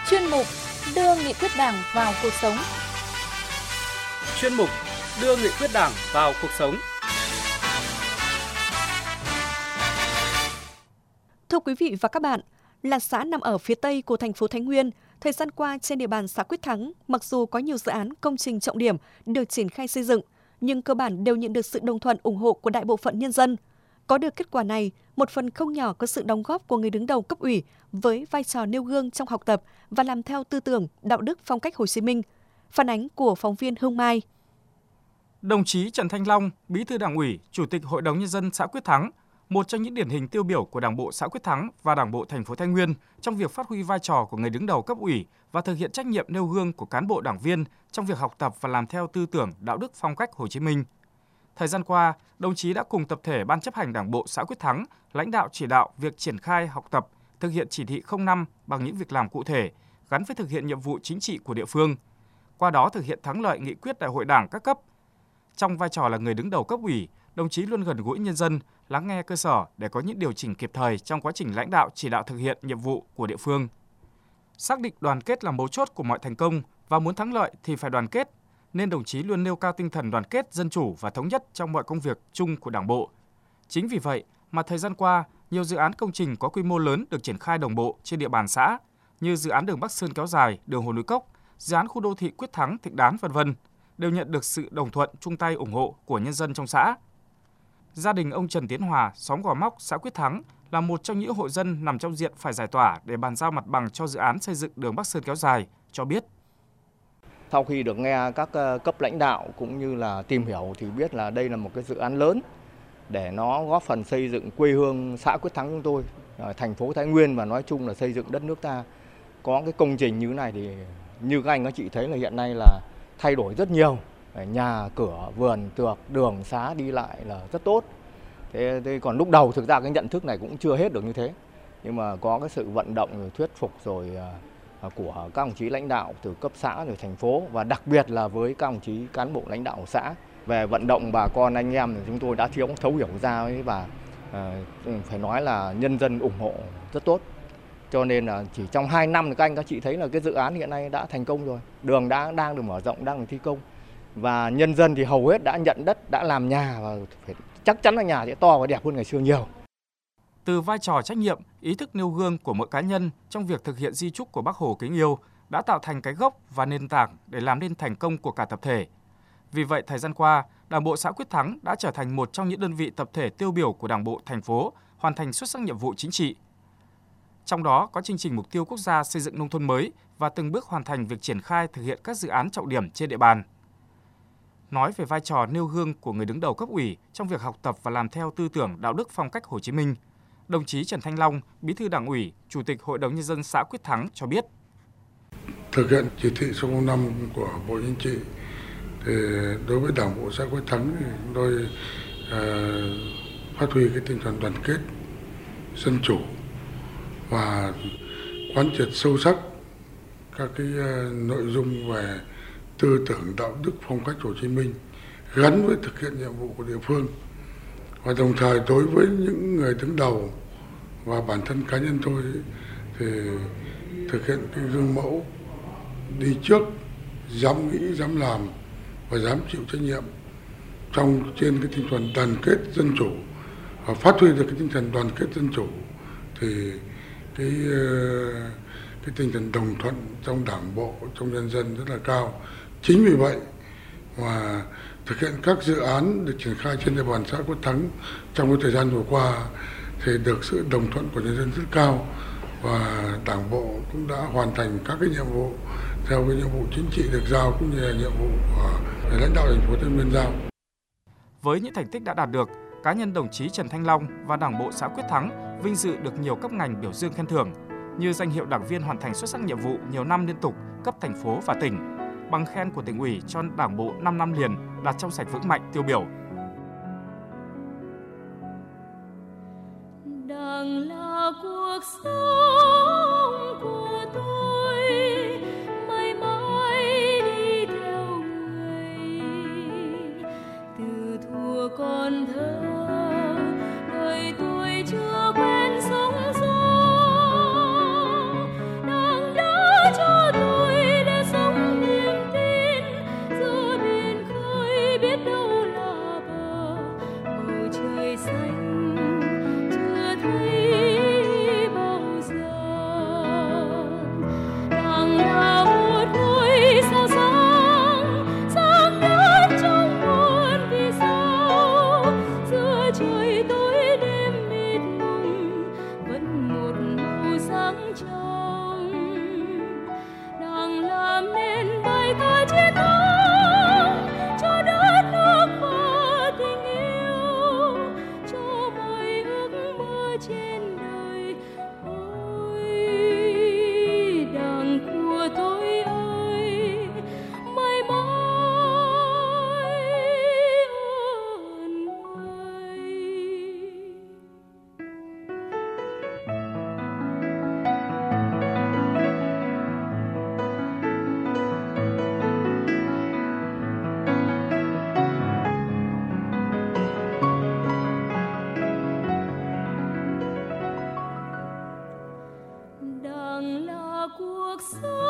Chuyên mục đưa nghị quyết Đảng vào cuộc sống. Chuyên mục đưa nghị quyết Đảng vào cuộc sống. Thưa quý vị và các bạn, là xã nằm ở phía Tây của thành phố Thái Nguyên, thời gian qua trên địa bàn xã Quyết Thắng, mặc dù có nhiều dự án công trình trọng điểm được triển khai xây dựng, nhưng cơ bản đều nhận được sự đồng thuận ủng hộ của đại bộ phận nhân dân. Có được kết quả này, một phần không nhỏ có sự đóng góp của người đứng đầu cấp ủy với vai trò nêu gương trong học tập và làm theo tư tưởng, đạo đức phong cách Hồ Chí Minh. Phản ánh của phóng viên Hương Mai. Đồng chí Trần Thanh Long, Bí thư Đảng ủy, Chủ tịch Hội đồng Nhân dân xã Quyết Thắng, một trong những điển hình tiêu biểu của Đảng bộ xã Quyết Thắng và Đảng bộ thành phố Thái Nguyên trong việc phát huy vai trò của người đứng đầu cấp ủy và thực hiện trách nhiệm nêu gương của cán bộ đảng viên trong việc học tập và làm theo tư tưởng, đạo đức phong cách Hồ Chí Minh. Thời gian qua, đồng chí đã cùng tập thể Ban chấp hành Đảng bộ xã Quyết Thắng lãnh đạo chỉ đạo việc triển khai học tập, thực hiện chỉ thị 05 bằng những việc làm cụ thể, gắn với thực hiện nhiệm vụ chính trị của địa phương. Qua đó thực hiện thắng lợi nghị quyết Đại hội Đảng các cấp. Trong vai trò là người đứng đầu cấp ủy, đồng chí luôn gần gũi nhân dân, lắng nghe cơ sở để có những điều chỉnh kịp thời trong quá trình lãnh đạo chỉ đạo thực hiện nhiệm vụ của địa phương. Xác định đoàn kết là mấu chốt của mọi thành công và muốn thắng lợi thì phải đoàn kết, nên đồng chí luôn nêu cao tinh thần đoàn kết, dân chủ và thống nhất trong mọi công việc chung của Đảng bộ. Chính vì vậy mà thời gian qua, nhiều dự án công trình có quy mô lớn được triển khai đồng bộ trên địa bàn xã, như dự án đường Bắc Sơn kéo dài, đường Hồ Núi Cốc, dự án khu đô thị Quyết Thắng, Thịnh Đán, v.v. đều nhận được sự đồng thuận, chung tay ủng hộ của nhân dân trong xã. Gia đình ông Trần Tiến Hòa, xóm Gò Móc, xã Quyết Thắng là một trong những hộ dân nằm trong diện phải giải tỏa để bàn giao mặt bằng cho dự án xây dựng đường Bắc Sơn kéo dài, cho biết. Sau khi được nghe các cấp lãnh đạo cũng như là tìm hiểu thì biết là đây là một cái dự án lớn để nó góp phần xây dựng quê hương xã Quyết Thắng chúng tôi, thành phố Thái Nguyên và nói chung là xây dựng đất nước ta. Có cái công trình như thế này thì như các anh các chị thấy là hiện nay là thay đổi rất nhiều. Nhà cửa, vườn, tược, đường, xá đi lại là rất tốt. Thế còn lúc đầu thực ra cái nhận thức này cũng chưa hết được như thế. Nhưng mà có cái sự vận động rồi thuyết phục rồi của các đồng chí lãnh đạo từ cấp xã rồi thành phố và đặc biệt là với các đồng chí cán bộ lãnh đạo của xã về vận động bà con anh em thì chúng tôi đã thấu hiểu ra ấy và phải nói là nhân dân ủng hộ rất tốt. Cho nên là chỉ trong 2 năm thì các anh các chị thấy là cái dự án hiện nay đã thành công rồi. Đường đang được mở rộng, đang được thi công. Và nhân dân thì hầu hết đã nhận đất, đã làm nhà và chắc chắn là nhà sẽ to và đẹp hơn ngày xưa nhiều. Từ vai trò trách nhiệm, ý thức nêu gương của mỗi cá nhân trong việc thực hiện di chúc của Bác Hồ kính yêu đã tạo thành cái gốc và nền tảng để làm nên thành công của cả tập thể. Vì vậy, thời gian qua, Đảng bộ xã Quyết Thắng đã trở thành một trong những đơn vị tập thể tiêu biểu của Đảng bộ thành phố, hoàn thành xuất sắc nhiệm vụ chính trị. Trong đó có chương trình mục tiêu quốc gia xây dựng nông thôn mới và từng bước hoàn thành việc triển khai thực hiện các dự án trọng điểm trên địa bàn. Nói về vai trò nêu gương của người đứng đầu cấp ủy trong việc học tập và làm theo tư tưởng, đạo đức phong cách Hồ Chí Minh, đồng chí Trần Thanh Long, Bí thư Đảng ủy, Chủ tịch Hội đồng Nhân dân xã Quyết Thắng cho biết. Thực hiện chỉ thị số 05 của Bộ Chính trị, thì đối với Đảng bộ xã Quyết Thắng thì chúng tôi phát huy cái tinh thần đoàn kết, dân chủ và quán triệt sâu sắc các cái nội dung về tư tưởng, đạo đức phong cách Hồ Chí Minh gắn với thực hiện nhiệm vụ của địa phương. Và đồng thời đối với những người đứng đầu và bản thân cá nhân tôi thì thực hiện cái gương mẫu đi trước, dám nghĩ, dám làm và dám chịu trách nhiệm trên cái tinh thần đoàn kết dân chủ và phát huy được cái tinh thần đoàn kết dân chủ thì cái tinh thần đồng thuận trong Đảng bộ, trong nhân dân rất là cao. Chính vì vậy mà thực hiện các dự án được triển khai trên địa bàn xã Quyết Thắng trong cái thời gian vừa qua thì được sự đồng thuận của nhân dân rất cao và Đảng bộ cũng đã hoàn thành các cái nhiệm vụ theo cái nhiệm vụ chính trị được giao cũng như là nhiệm vụ của lãnh đạo thành phố Thái Nguyên giao. Với những thành tích đã đạt được, cá nhân đồng chí Trần Thanh Long và Đảng bộ xã Quyết Thắng vinh dự được nhiều cấp ngành biểu dương khen thưởng như danh hiệu đảng viên hoàn thành xuất sắc nhiệm vụ nhiều năm liên tục cấp thành phố và tỉnh, bằng khen của tỉnh ủy cho Đảng bộ 5 năm liền đạt trong sạch vững mạnh tiêu biểu. Đảng là cuộc sống của tôi, mãi mãi đi theo người. Từ thuở còn thơ, đời tôi chưa quen sóng gió. Đảng đã cho trong, đang làm nên bài ca chiến thắng cho đất nước và tình yêu, cho mọi ước mơ trên đời. Ôi Đảng của tôi ơi, mãi mãi ơn người. Đảng là cuộc sống